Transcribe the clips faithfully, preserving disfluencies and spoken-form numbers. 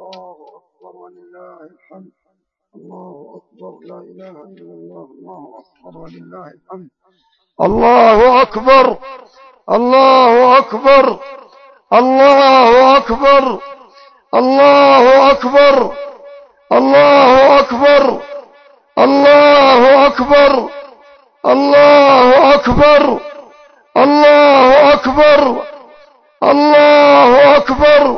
الله أكبر ولله الحمد. الله أكبر، لا إله إلا الله. الله أكبر ولله الحمد. الله أكبر، الله أكبر، الله أكبر، الله أكبر، الله أكبر، الله أكبر، الله أكبر، الله أكبر، الله أكبر،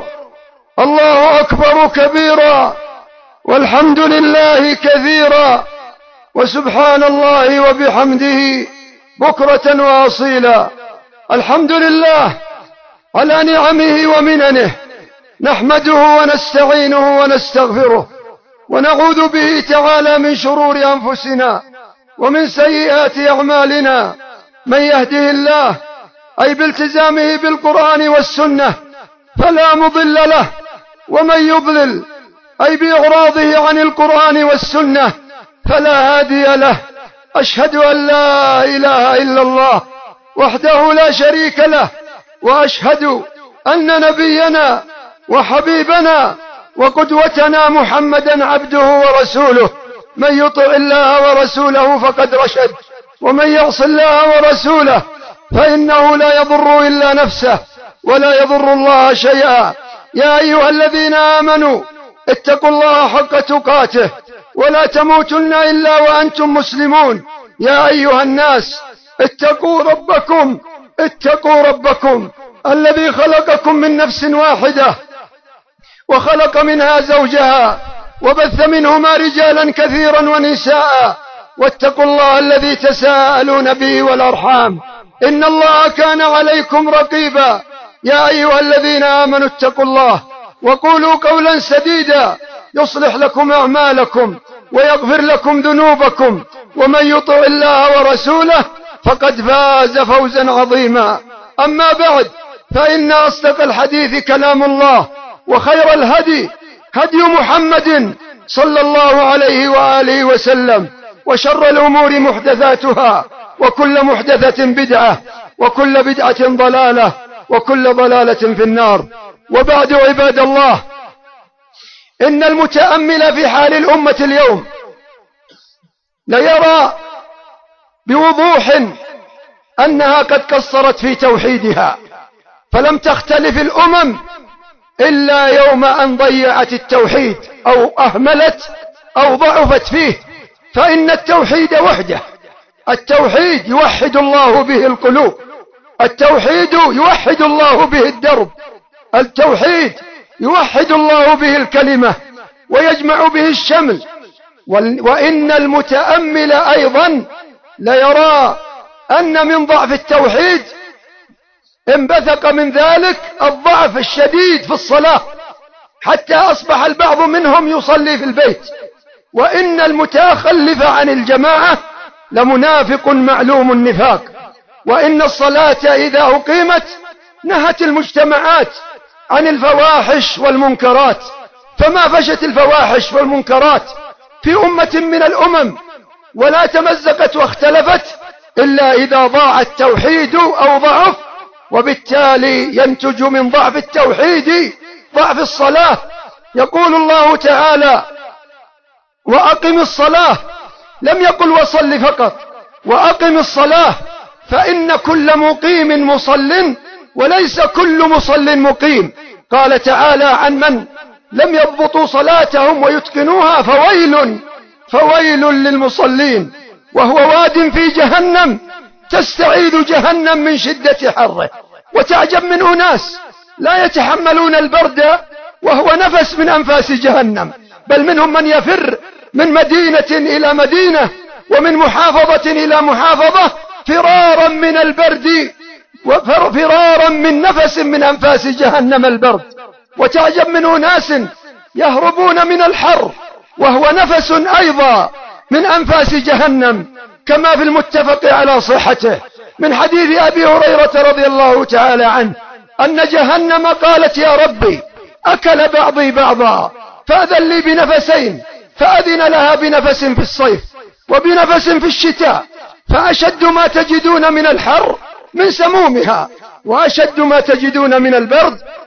الله أكبر كبيرا، والحمد لله كثيرا، وسبحان الله وبحمده بكرة وأصيلا. الحمد لله على نعمه ومننه، نحمده ونستعينه ونستغفره، ونعوذ به تعالى من شرور أنفسنا ومن سيئات أعمالنا. من يهده الله أي بالتزامه بالقرآن والسنة فلا مضل له، ومن يضلل أي بإعراضه عن القرآن والسنة فلا هادي له. أشهد أن لا إله إلا الله وحده لا شريك له، وأشهد أن نبينا وحبيبنا وقدوتنا محمدا عبده ورسوله. من يطع الله ورسوله فقد رشد، ومن يعص الله ورسوله فإنه لا يضر إلا نفسه ولا يضر الله شيئا. يا أيها الذين آمنوا اتقوا الله حق تقاته ولا تموتن إلا وأنتم مسلمون. يا أيها الناس اتقوا ربكم اتقوا ربكم الذي خلقكم من نفس واحدة وخلق منها زوجها وبث منهما رجالا كثيرا ونساء، واتقوا الله الذي تساءلون به والأرحام إن الله كان عليكم رقيبا. يا أيها الذين آمنوا اتقوا الله وقولوا قولا سديدا يصلح لكم أعمالكم ويغفر لكم ذنوبكم، ومن يطع الله ورسوله فقد فاز فوزا عظيما. أما بعد، فإن أصدق الحديث كلام الله، وخير الهدي هدي محمد صلى الله عليه وآله وسلم، وشر الأمور محدثاتها، وكل محدثة بدعة، وكل بدعة ضلالة، وكل ضلالة في النار. وبعد، عباد الله، إن المتأمل في حال الأمة اليوم ليرى بوضوح أنها قد قصرت في توحيدها، فلم تختلف الأمم إلا يوم أن ضيعت التوحيد أو أهملت أو ضعفت فيه. فإن التوحيد وحده، التوحيد يوحد الله به القلوب، التوحيد يوحد الله به الدرب، التوحيد يوحد الله به الكلمة ويجمع به الشمل. وإن المتأمل أيضا ليرى أن من ضعف التوحيد انبثق من ذلك الضعف الشديد في الصلاة، حتى أصبح البعض منهم يصلي في البيت. وإن المتخلف عن الجماعة لمنافق معلوم النفاق. وإن الصلاة إذا أقيمت نهت المجتمعات عن الفواحش والمنكرات، فما فشت الفواحش والمنكرات في أمة من الأمم ولا تمزقت واختلفت إلا إذا ضاع التوحيد أو ضعف، وبالتالي ينتج من ضعف التوحيد ضعف الصلاة. يقول الله تعالى: وأقم الصلاة، لم يقل وصل فقط، وأقم الصلاة، فإن كل مقيم مصل وليس كل مصل مقيم. قال تعالى عن من لم يضبطوا صلاتهم ويتقنوها: فويل فويل للمصلين، وهو واد في جهنم تستعيذ جهنم من شدة حره. وتعجب من أناس لا يتحملون البرد وهو نفس من أنفاس جهنم، بل منهم من يفر من مدينة إلى مدينة ومن محافظة إلى محافظة فرارا من البرد وفرارا من نفس من أنفاس جهنم البرد. وتعجب من أناس يهربون من الحر وهو نفس أيضا من أنفاس جهنم، كما في المتفق على صحته من حديث أبي هريرة رضي الله تعالى عنه أن جهنم قالت: يا ربي، أكل بعضي بعضا، فأذن لي بنفسين، فأذن لها بنفس في الصيف وبنفس في الشتاء، فأشد ما تجدون من الحر من سمومها، وأشد ما تجدون من البرد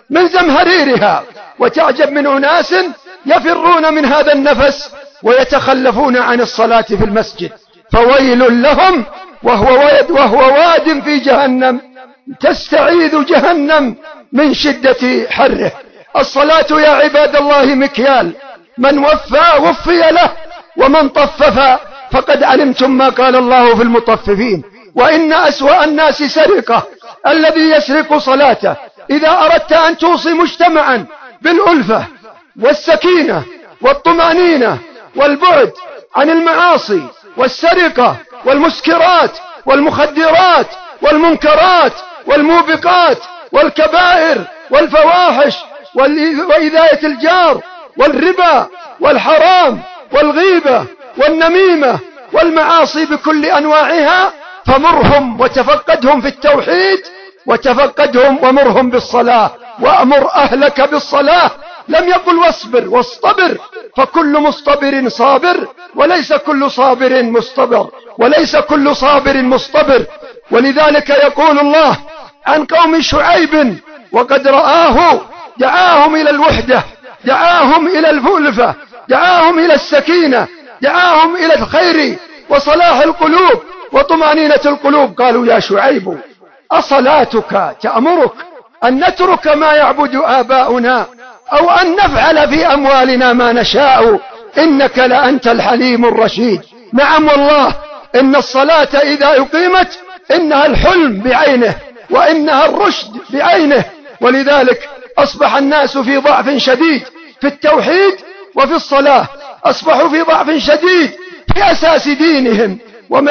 من زمهريرها، وتعجب من أناس يفرون من هذا النفس ويتخلفون عن الصلاة في المسجد. فويل لهم وهو واد, وهو واد في جهنم تستعيذ جهنم من شدة حره. الصلاة يا عباد الله مكيال، من وفى وفي له، ومن طفف فقد علمتم ما قال الله في المطففين. وإن أسوأ الناس سرقة الذي يسرق صلاته. إذا أردت أن توصي مجتمعا بالألفة والسكينة والطمأنينة والبعد عن المعاصي والسرقة والمسكرات والمخدرات والمنكرات والموبقات والكبائر والفواحش وإذاية الجار والربا والحرام والغيبة والنميمة والمعاصي بكل أنواعها، فمرهم وتفقدهم في التوحيد، وتفقدهم ومرهم بالصلاة. وأمر أهلك بالصلاة. لم يقل واصبر واصطبر، فكل مصطبر صابر، وليس كل صابر مصطبر، وليس كل صابر مصطبر. ولذلك يقول الله عن قوم شعيب: وقد رآه دعاهم إلى الوحدة، دعاهم إلى الألفة، دعاهم إلى السكينة، دعاهم إلى الخير وصلاح القلوب وطمأنينة القلوب. قالوا: يا شعيب أصلاتك تأمرك أن نترك ما يعبد آباؤنا أو أن نفعل في أموالنا ما نشاء، إنك لأنت الحليم الرشيد. نعم والله، إن الصلاة إذا أقيمت إنها الحلم بعينه، وإنها الرشد بعينه. ولذلك أصبح الناس في ضعف شديد في التوحيد وفي الصلاة، أصبحوا في ضعف شديد في أساس دينهم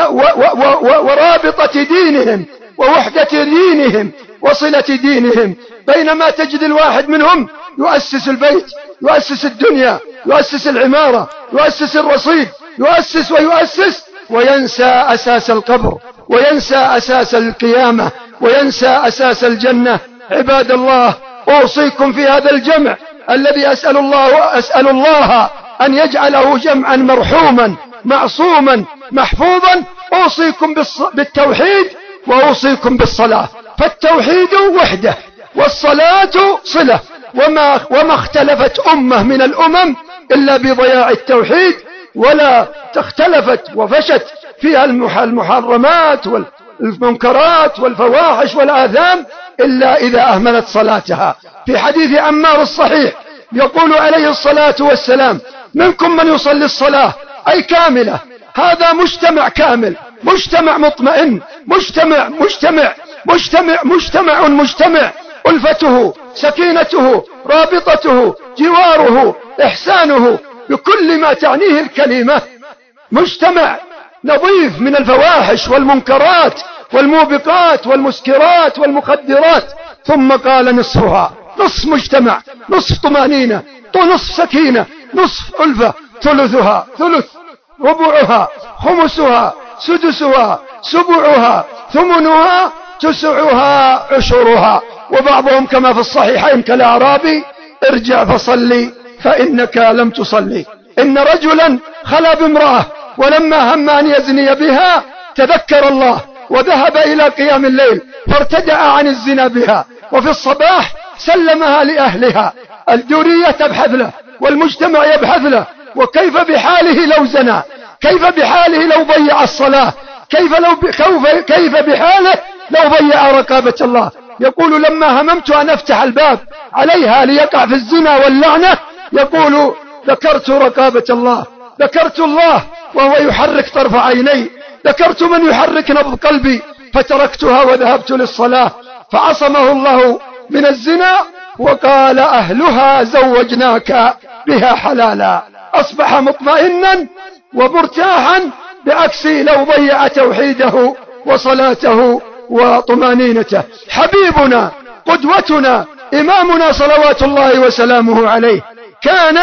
ورابطة دينهم ووحدة دينهم وصلة دينهم. بينما تجد الواحد منهم يؤسس البيت، يؤسس الدنيا، يؤسس العمارة، يؤسس الرصيد، يؤسس ويؤسس، وينسى أساس القبر، وينسى أساس القيامة، وينسى أساس الجنة. عباد الله، أوصيكم في هذا الجمع الذي أسأل الله, أسأل الله أن يجعله جمعا مرحوما معصوما محفوظا. أوصيكم بالتوحيد وأوصيكم بالصلاة، فالتوحيد وحده والصلاة صلة. وما, وما اختلفت أمة من الأمم إلا بضياع التوحيد، ولا اختلفت وفشت فيها المحرمات والمنكرات والفواحش والآثام إلا إذا أهملت صلاتها. في حديث عمار الصحيح يقول عليه الصلاة والسلام: منكم من يصلي الصلاة أي كاملة. هذا مجتمع كامل، مجتمع مطمئن، مجتمع مجتمع مجتمع مجتمع مجتمع ألفته، سكينته، رابطته، جواره، إحسانه بكل ما تعنيه الكلمة. مجتمع نظيف من الفواحش والمنكرات والموبقات والمسكرات والمخدرات. ثم قال: نصفها، نصف مجتمع، نصف طمأنينة، نصف سكينة، نصف ألفة، ثلثها، ثلث، ربعها، خمسها، سدسها، سبعها، ثمنها، تسعها، عشرها. وبعضهم كما في الصحيحين كالأعرابي: ارجع فصلي فإنك لم تصلي. إن رجلا خلا بامرأة ولما هم أن يزني بها تذكر الله وذهب إلى قيام الليل فارتدع عن الزنا بها، وفي الصباح سلمها لأهلها. الدورية تبحث له والمجتمع يبحث له، وكيف بحاله لو زنى، كيف بحاله لو ضيع الصلاة، كيف, لو كيف بحاله لو ضيع رقابة الله. يقول: لما هممت أن أفتح الباب عليها ليقع في الزنا واللعنة، يقول: ذكرت رقابة الله، ذكرت الله وهو يحرك طرف عيني، ذكرت من يحرك نبض قلبي، فتركتها وذهبت للصلاة. فعصمه الله من الزنا وقال: أهلها زوجناك بها حلالا. أصبح مطمئنا ومرتاحا، بعكس لو ضيع توحيده وصلاته وطمأنينته. حبيبنا قدوتنا إمامنا صلوات الله وسلامه عليه كان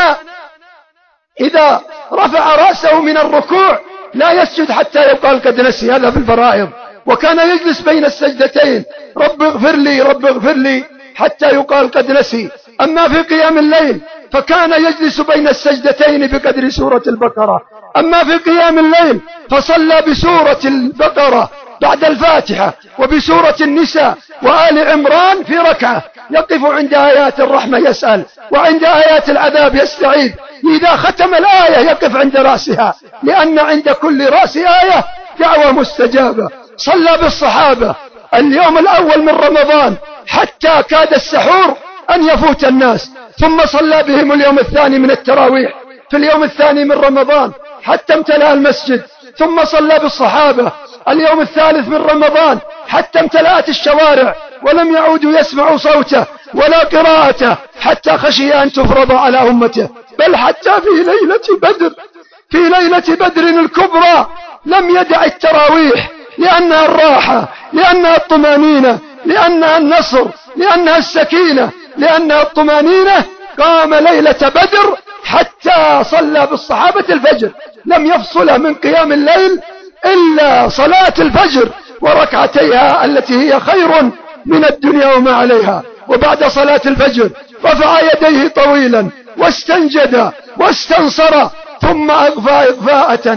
إذا رفع رأسه من الركوع لا يسجد حتى يقال قد نسي، هذا في الفرائض. وكان يجلس بين السجدتين: رب اغفر لي، رب اغفر لي، حتى يقال قد نسي. أما في قيام الليل فكان يجلس بين السجدتين بقدر سورة البقرة. أما في قيام الليل فصلى بسورة البقرة بعد الفاتحة وبسورة النساء وآل عمران في ركعة، يقف عند آيات الرحمة يسأل، وعند آيات العذاب يستعيذ. إذا ختم الآية يقف عند رأسها، لأن عند كل رأس آية دعوة مستجابة. صلى بالصحابة اليوم الأول من رمضان حتى كاد السحور أن يفوت الناس، ثم صلى بهم اليوم الثاني من التراويح في اليوم الثاني من رمضان حتى امتلأ المسجد، ثم صلى بالصحابة اليوم الثالث من رمضان حتى امتلأت الشوارع ولم يعودوا يسمعوا صوته ولا قراءته حتى خشي أن تفرض على أمته. بل حتى في ليلة بدر في ليلة بدر الكبرى لم يدع التراويح، لأنها الراحة، لأنها الطمانينة، لأنها النصر، لأنها السكينة، لأنها الطمانينة. قام ليلة بدر حتى صلى بالصحابة الفجر، لم يفصل من قيام الليل إلا صلاة الفجر وركعتيها التي هي خير من الدنيا وما عليها. وبعد صلاة الفجر رفع يديه طويلا واستنجد واستنصر، ثم أغفى إغفاءة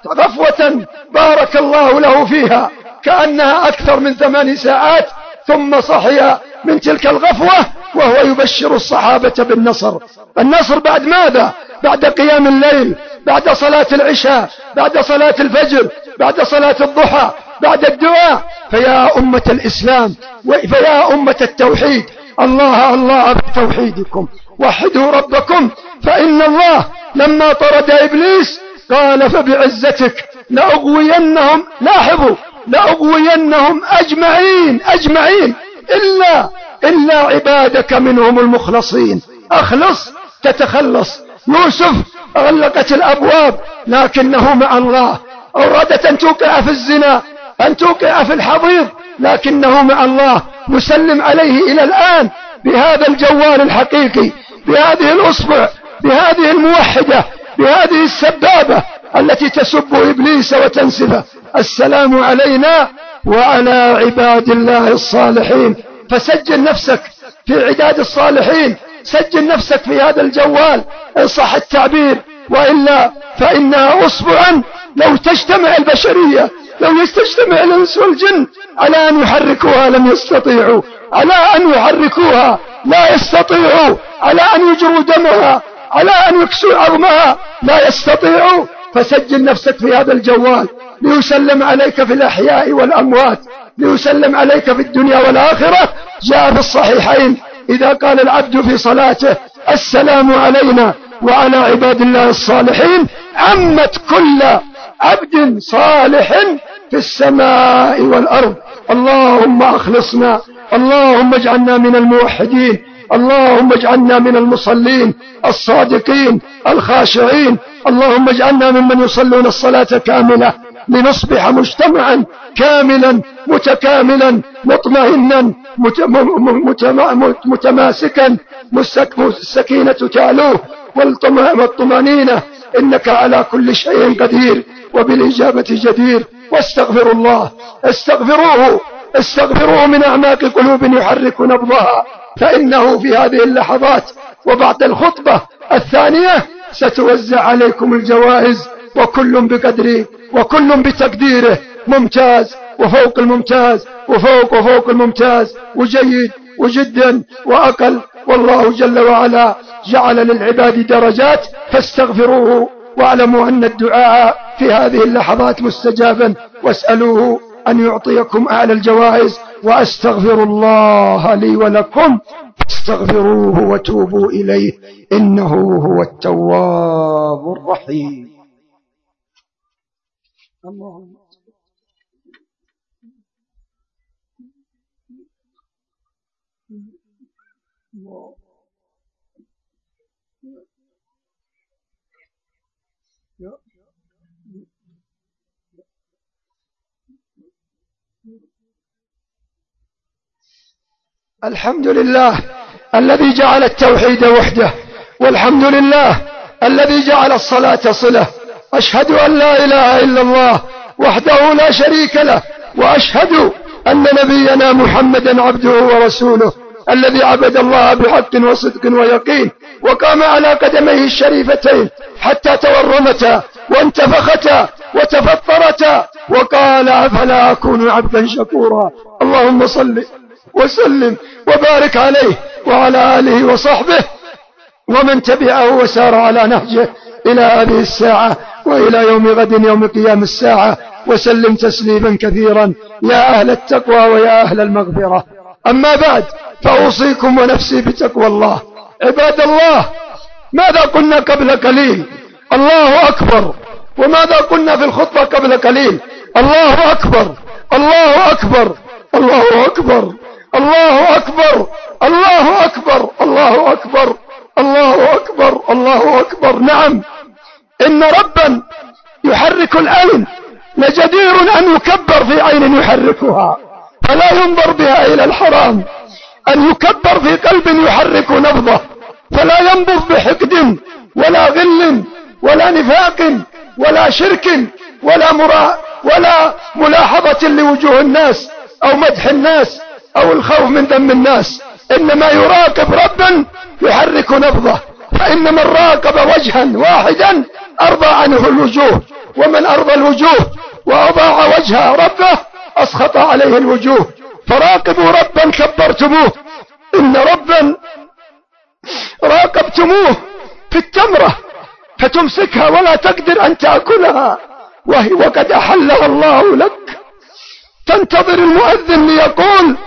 غفوة بارك الله له فيها كأنها أكثر من ثمان ساعات، ثم صحي من تلك الغفوة وهو يبشر الصحابة بالنصر. النصر بعد ماذا؟ بعد قيام الليل، بعد صلاة العشاء، بعد صلاة الفجر، بعد صلاة الضحى، بعد الدعاء. فيا أمة الإسلام وفيا أمة التوحيد، الله الله بتوحيدكم، وحدوا ربكم، فإن الله لما طرد إبليس قال فبعزتك لأغوينهم، لاحظوا، لأغوينهم أجمعين أجمعين إلا إلا عبادك منهم المخلصين. أخلص تتخلص. يوسف غلقت الأبواب لكنه مع الله، أرادت أن توقع في الزنا، أن توقع في الحضيض، لكنه مع الله. نسلم عليه إلى الآن بهذا الجوال الحقيقي، بهذه الأصبع، بهذه الموحدة، بهذه السبابة التي تسب إبليس وتنسفه. السلام علينا وعلى عباد الله الصالحين. فسجل نفسك في عداد الصالحين، سجل نفسك في هذا الجوال إن صح التعبير، وإلا فإنها أصبعا لو تجتمع البشرية، لو يستجتمع الإنس والجن على أن يحركوها لم يستطيعوا، على أن يحركوها لا يستطيعوا، على أن يجروا دمها، على أن يكسوا عظمها لا يستطيعوا. فسجل نفسك في هذا الجوال ليسلم عليك في الأحياء والأموات، ليسلم عليك في الدنيا والآخرة. جاء في الصحيحين إذا قال العبد في صلاته السلام علينا وعلى عباد الله الصالحين، عمت كل عبد صالح في السماء والأرض. اللهم أخلصنا، اللهم اجعلنا من الموحدين، اللهم اجعلنا من المصلين الصادقين الخاشعين، اللهم اجعلنا ممن يصلون الصلاة كاملة لنصبح مجتمعا كاملا متكاملا مطمئنا متماسكا، السكينة تعلوه والطمأنينة. إنك على كل شيء قدير وبالإجابة جدير. واستغفر الله، استغفروه استغفروه من أعماق قلوب يحرك نبضها، فإنه في هذه اللحظات وبعد الخطبة الثانية ستوزع عليكم الجوائز، وكل بقدره وكل بتقديره، ممتاز وفوق الممتاز وفوق وفوق الممتاز وجيد وجدا وأقل. والله جل وعلا جعل للعباد درجات، فاستغفروه واعلموا أن الدعاء في هذه اللحظات مستجابا، واسألوه أن يعطيكم أعلى الجوائز. وأستغفر الله لي ولكم، استغفروه وتوبوا إليه إنه هو التواب الرحيم. اللهم الحمد لله الذي جعل التوحيد وحده، والحمد لله الذي جعل الصلاة صلة. أشهد أن لا إله إلا الله وحده لا شريك له، وأشهد أن نبينا محمدا عبده ورسوله الذي عبد الله بحق وصدق ويقين، وقام على قدميه الشريفتين حتى تورمتا وانتفختا وتفطرتا وقال أفلا أكون عبدا شكورا. اللهم صل وسلم وبارك عليه وعلى آله وصحبه ومن تبعه وسار على نهجه إلى هذه الساعة وإلى يوم غد يوم قيام الساعة، وسلم تسليما كثيرا يا أهل التقوى ويا أهل المغفرة. أما بعد، فأوصيكم ونفسي بتقوى الله. عباد الله، ماذا قلنا قبل قليل؟ الله أكبر. وماذا قلنا في الخطبة قبل قليل؟ الله أكبر، الله أكبر، الله أكبر، الله أكبر، الله أكبر، الله أكبر، الله أكبر، الله أكبر. نعم، إن ربا يحرك العين لجدير أن يكبر في عين يحركها، فلا ينظر بها إلى الحرام. أن يكبر في قلب يحرك نبضه، فلا ينبض بحقد ولا غل ولا نفاق ولا شرك ولا مرا ولا ملاحظة لوجوه الناس أو مدح الناس أو الخوف من ذم الناس، إنما يراقب ربا يحرك نبضه. فإن من راقب وجها واحدا أرضى عنه الوجوه، ومن أرضى الوجوه وأضاع وجه ربه أسخط عليه الوجوه. فراقبوا ربا كبرتموه. إن ربا راقبتموه في التمرة فتمسكها ولا تقدر أن تأكلها وهي وقد أحلها الله لك، تنتظر المؤذن ليقول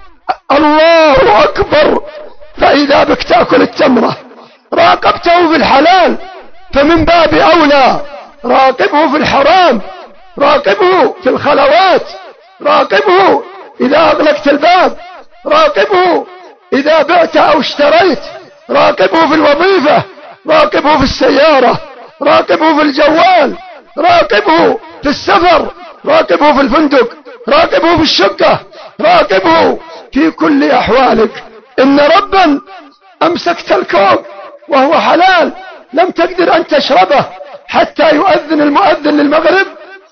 الله أكبر، فإذا بك تأكل التمرة. راقبته في الحلال فمن باب أولى راقبه في الحرام، راقبه في الخلوات، راقبه إذا أغلقت الباب، راقبه إذا بعت أو اشتريت، راقبه في الوظيفة، راقبه في السيارة، راقبه في الجوال، راقبه في السفر، راقبه في الفندق، راقبه في الشقة، راقبه في كل أحوالك. إن ربا أمسكت الكوب وهو حلال لم تقدر أن تشربه حتى يؤذن المؤذن للمغرب،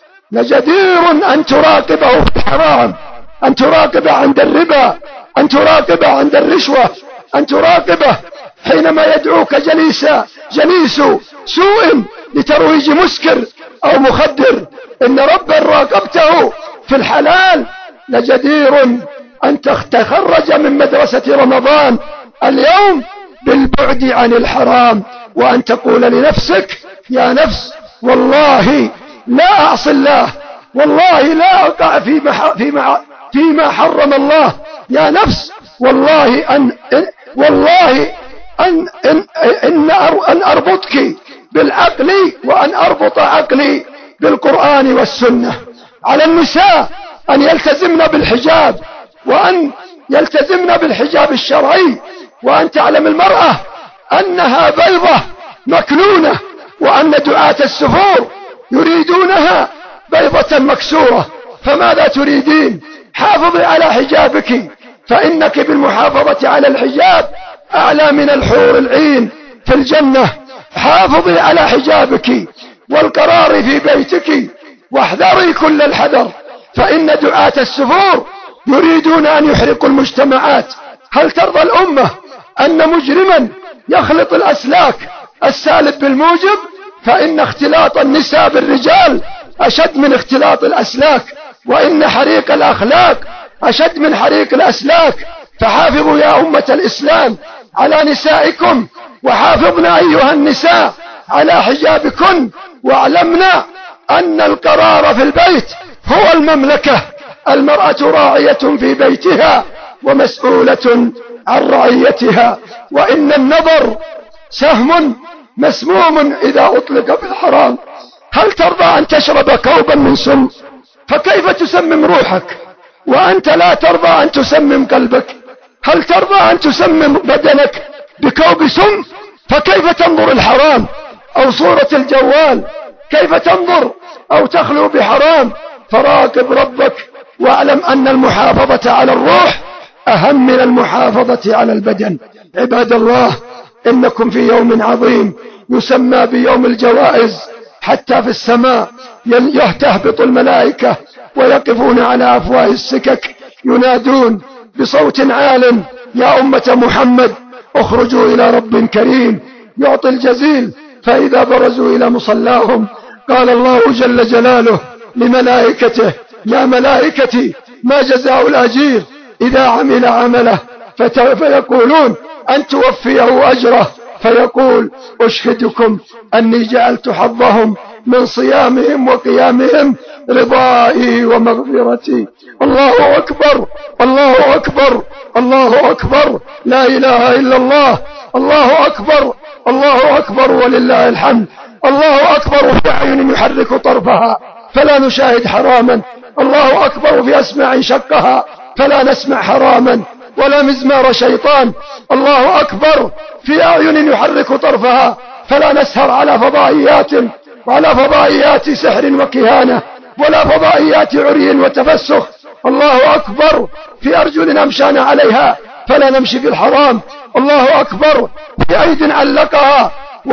لجدير أن تراقبه في الحرام، أن تراقبه عند الربا، أن تراقبه عند الرشوة، أن تراقبه حينما يدعوك جليسا جليس سوء لترويج مسكر أو مخدر. إن ربا راقبته في الحلال لجدير أن تخرج من مدرسة رمضان اليوم بالبعد عن الحرام، وأن تقول لنفسك يا نفس والله لا أعصي الله، والله لا أقع فيما, فيما, فيما حرم الله. يا نفس والله أن والله أن, إن, إن, أن أربطك بالعقل وأن أربط عقلي بالقرآن والسنة. على النساء أن يلتزمن بالحجاب، وأن يلتزمن بالحجاب الشرعي، وأن تعلم المرأة أنها بيضة مكنونة، وأن دعاة السفور يريدونها بيضة مكسورة. فماذا تريدين؟ حافظي على حجابك، فإنك بالمحافظة على الحجاب أعلى من الحور العين في الجنة. حافظي على حجابك والقرار في بيتك، واحذري كل الحذر، فإن دعاة السفور يريدون أن يحرقوا المجتمعات. هل ترضى الأمة أن مجرما يخلط الأسلاك السالب بالموجب؟ فإن اختلاط النساء بالرجال أشد من اختلاط الأسلاك، وإن حريق الأخلاق أشد من حريق الأسلاك. فحافظوا يا أمة الإسلام على نسائكم، وحافظنا أيها النساء على حجابكن، واعلمنا أن القرار في البيت هو المملكة. المرأة راعية في بيتها ومسؤولة عن رعيتها، وإن النظر سهم مسموم إذا أطلق في الحرام. هل ترضى أن تشرب كوبا من سم؟ فكيف تسمم روحك وأنت لا ترضى أن تسمم قلبك؟ هل ترضى أن تسمم بدنك بكوب سم؟ فكيف تنظر الحرام أو صورة الجوال؟ كيف تنظر أو تخلو بحرام؟ فراقب ربك، واعلم أن المحافظة على الروح أهم من المحافظة على البدن. عباد الله، إنكم في يوم عظيم يسمى بيوم الجوائز. حتى في السماء يهتهبط الملائكة ويقفون على أفواه السكك ينادون بصوت عال: يا أمة محمد اخرجوا إلى رب كريم يعطي الجزيل. فإذا برزوا إلى مصلاهم قال الله جل جلاله لملائكته: يا ملائكتي ما جزاء الأجير إذا عمل عمله؟ فيقولون: أن توفيه أجره. فيقول: أشهدكم أني جعلت حظهم من صيامهم وقيامهم رضائي ومغفرتي. الله أكبر، الله أكبر، الله أكبر، لا إله إلا الله، الله أكبر، الله أكبر ولله الحمد. الله أكبر في أعين يحرك طرفها فلا نشاهد حراما، الله أكبر في أسماع شقها فلا نسمع حراما ولا مزمار شيطان، الله أكبر في أعين يحرك طرفها فلا نسهر على فضائيات وعلى فضائيات سحر وكهانة ولا فضائيات عري وتفسخ، الله أكبر في أرجل أمشانا عليها فلا نمشي في الحرام، الله أكبر في أيد علقها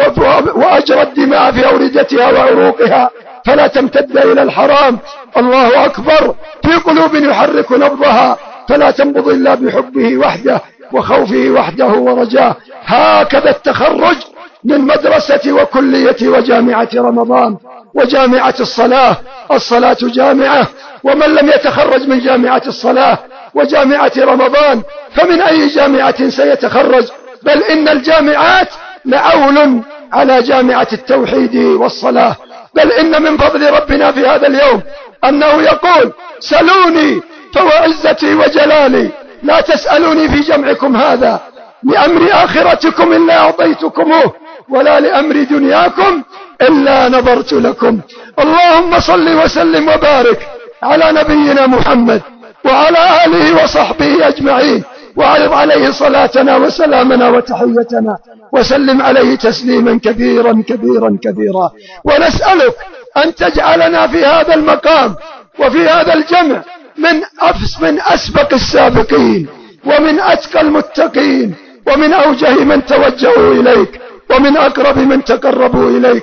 وأجرى الدماء في أوردتها وعروقها فلا تمتد إلى الحرام، الله أكبر في قلوب يحرك نبضها فلا تنبض إلا بحبه وحده وخوفه وحده ورجاه. هكذا التخرج من مدرسة وكلية وجامعة رمضان وجامعة الصلاة. الصلاة جامعة، ومن لم يتخرج من جامعة الصلاة وجامعة رمضان فمن أي جامعة سيتخرج؟ بل إن الجامعات لعول على جامعة التوحيد والصلاة. بل إن من فضل ربنا في هذا اليوم أنه يقول: سلوني فوعزتي وجلالي لا تسألوني في جمعكم هذا لأمر آخرتكم إلا أعطيتكموه ولا لأمر دنياكم إلا نظرت لكم. اللهم صل وسلم وبارك على نبينا محمد وعلى آله وصحبه أجمعين، وعرض عليه صلاتنا وسلامنا وتحيتنا، وسلم عليه تسليما كثيرا كثيرا كثيرا. ونسألك أن تجعلنا في هذا المقام وفي هذا الجمع من أفس من أسبق السابقين ومن أتقى المتقين ومن أوجه من توجهوا إليك ومن أقرب من تقربوا إليك.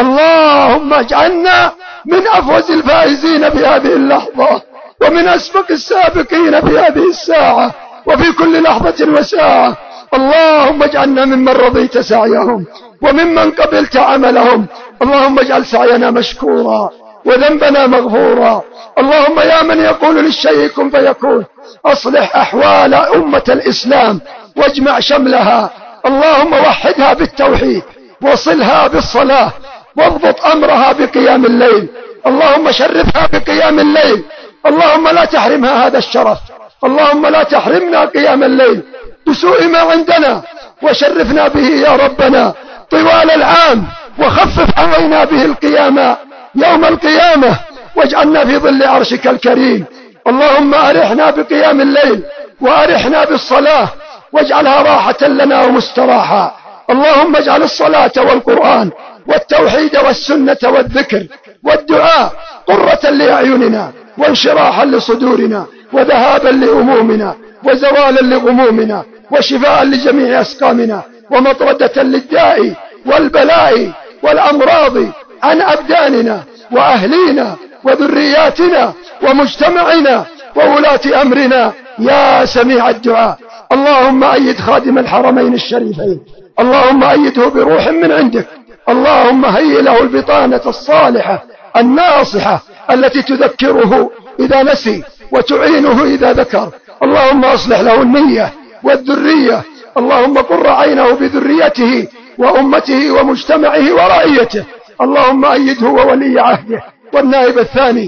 اللهم اجعلنا من أفوز الفائزين بهذه اللحظة ومن أسبق السابقين في هذه الساعة وفي كل لحظة وساعة. اللهم اجعلنا ممن رضيت سعيهم وممن قبلت عملهم. اللهم اجعل سعينا مشكورا وذنبنا مغفورا. اللهم يا من يقول للشيء كن فيكون أصلح أحوال أمة الإسلام واجمع شملها. اللهم وحدها بالتوحيد وصلها بالصلاة واضبط أمرها بقيام الليل. اللهم شرفها بقيام الليل. اللهم لا تحرمها هذا الشرف. اللهم لا تحرمنا قيام الليل بسوء ما عندنا، وشرفنا به يا ربنا طوال العام، وخفف علينا به القيامة يوم القيامة، واجعلنا في ظل عرشك الكريم. اللهم أرحنا بقيام الليل وأرحنا بالصلاة واجعلها راحة لنا ومستراحة. اللهم اجعل الصلاة والقرآن والتوحيد والسنة والذكر والدعاء قرة لأعيننا وانشراحا لصدورنا وذهابا لأمومنا وزوالا لغمومنا وشفاء لجميع أسقامنا ومطردة للداء والبلاء والأمراض عن أبداننا وأهلينا وذرياتنا ومجتمعنا وولاة أمرنا يا سميع الدعاء. اللهم أيد خادم الحرمين الشريفين، اللهم أيده بروح من عندك. اللهم هيئ له البطانة الصالحة الناصحة التي تذكره إذا نسي وتعينه إذا ذكر. اللهم أصلح له النية والذرية. اللهم قر عينه بذريته وأمته ومجتمعه ورعيته. اللهم أيده وولي عهده والنائب الثاني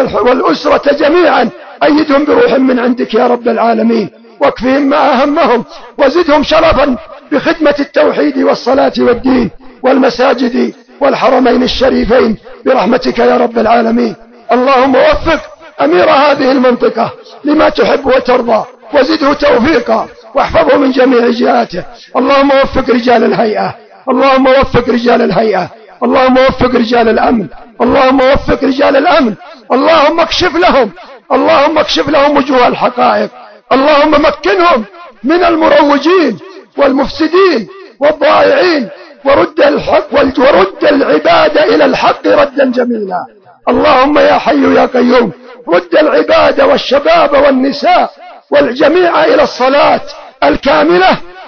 والأسرة جميعا، أيدهم بروح من عندك يا رب العالمين، واكفهم ما أهمهم وزدهم شرفا بخدمة التوحيد والصلاة والدين والمساجد والحرمين الشريفين برحمتك يا رب العالمين. اللهم وفق أمير هذه المنطقة لما تحب وترضى، وزده توفيقا واحفظه من جميع جهاته. اللهم وفق رجال الهيئة، اللهم وفق رجال الهيئة، اللهم وفق رجال الأمن، اللهم وفق رجال الأمن. اللهم اكشف لهم، اللهم اكشف لهم وجوه الحقائق. اللهم مكنهم من المروجين والمفسدين والضائعين، ورد الحق ورد العباد إلى الحق ردا جميلا. اللهم يا حي يا قيوم رد العباد والشباب والنساء والجميع إلى الصلاة الكاملة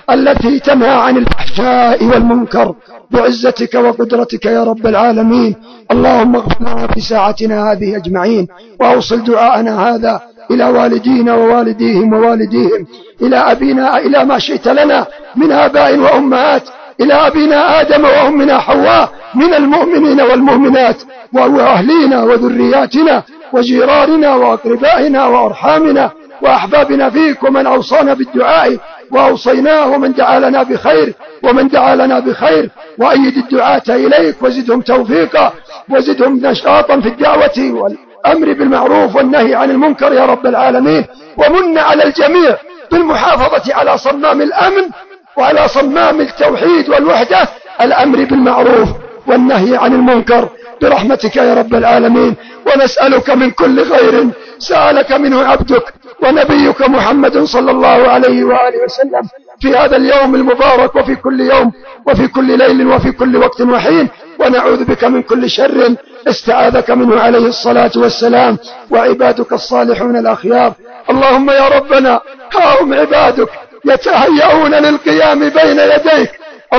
التي تنهى عن الفحشاء والمنكر بعزتك وقدرتك يا رب العالمين. اللهم اغفر لنا في ساعتنا هذه أجمعين، وأوصل دعاءنا هذا إلى والدينا ووالديهم ووالديهم، إلى أبينا، إلى ما شئت لنا من آباء وأمهات، إلى أبينا آدم وأمنا حواء من المؤمنين والمؤمنات، وأهلينا وذرياتنا وجيراننا وأقربائنا وأرحامنا وأحبابنا فيك، ومن أوصانا بالدعاء وأوصيناه، ومن دعا لنا بخير ومن دعا لنا بخير. وأيد الدعاة إليك وزدهم توفيقا وزدهم نشاطا في الدعوة والأمر بالمعروف والنهي عن المنكر يا رب العالمين. ومن على الجميع بالمحافظة على صمام الأمن وعلى صمام التوحيد والوحدة، الأمر بالمعروف والنهي عن المنكر برحمتك يا رب العالمين. ونسألك من كل خير سألك منه عبدك ونبيك محمد صلى الله عليه وآله وسلم في هذا اليوم المبارك، وفي كل يوم وفي كل ليل وفي كل وقت وحين. ونعوذ بك من كل شر استعاذك منه عليه الصلاة والسلام وعبادك الصالحون الأخيار. اللهم يا ربنا، ها هم عبادك يتهيئون للقيام بين يديك،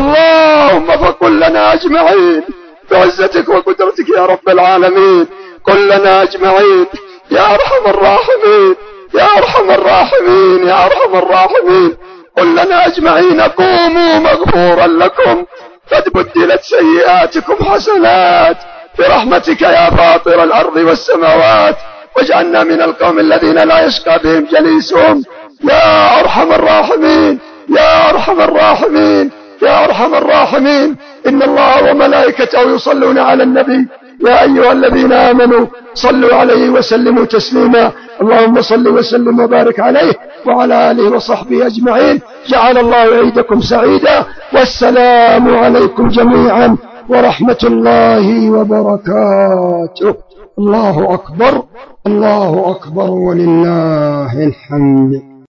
اللهم فقل لنا أجمعين بعزتك وقدرتك يا رب العالمين، قل لنا أجمعين يا أرحم الراحمين يا أرحم الراحمين يا أرحم الراحمين. قل لنا أجمعين قوموا مغفورا لكم، قد بدلت سيئاتكم حسنات برحمتك يا فاطر الأرض والسماوات، واجعلنا من القوم الذين لا يشقى بهم جليسهم يا أرحم الراحمين يا أرحم الراحمين يا أرحم الراحمين. إن الله وملائكته يصلون على النبي يا أيها الذين آمنوا صلوا عليه وسلموا تسليما. اللهم صل وسلم وبارك عليه وعلى آله وصحبه أجمعين. جعل الله عيدكم سعيدا، والسلام عليكم جميعا ورحمة الله وبركاته. الله أكبر الله أكبر ولله الحمد.